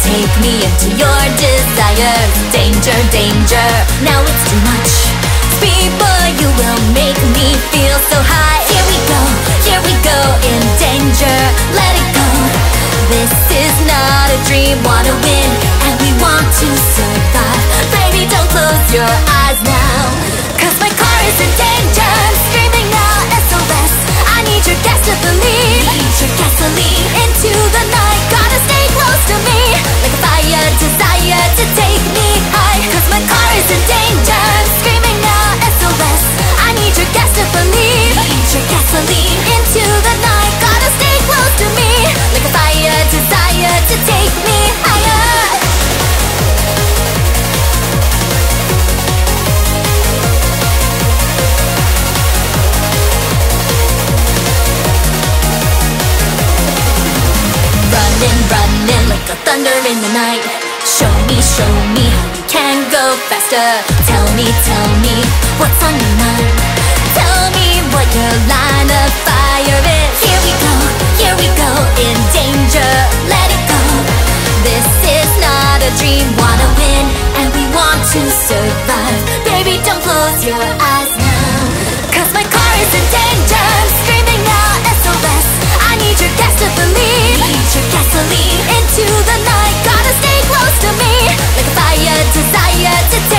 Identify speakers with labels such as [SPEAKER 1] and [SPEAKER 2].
[SPEAKER 1] take me into your desire. Danger, danger, now it's too much. Speed boy, you will make me feel so high. Here we go, in danger, let it go. This is not a dream, wanna win, and we want to survive. Baby, don't close your eyes now, 'cause my car is in danger. I'm screaming out SOS, I need your gas to believe. Need your gasoline into the night, gotta stay close to me. Like a fire, desire to take me high, 'cause my car is in danger. I'm screaming out SOS, I need your gas to believe. Need your gasoline into the night, gotta stay close to me. Like a fire, desire to take me higher. Running like a thunder in the night. Show me how you can go faster. Tell me what's on your mind. Tell me what your line of fire is. Here we go, in danger, let it go. This is not a dream, wanna win, and we want to survive. Baby, don't close your eyes now, 'cause my car is in danger. I'm screaming out SOS, I need your gas to believe. Need your gasoline into the night, gotta stay close to me. Like a fire, desire to take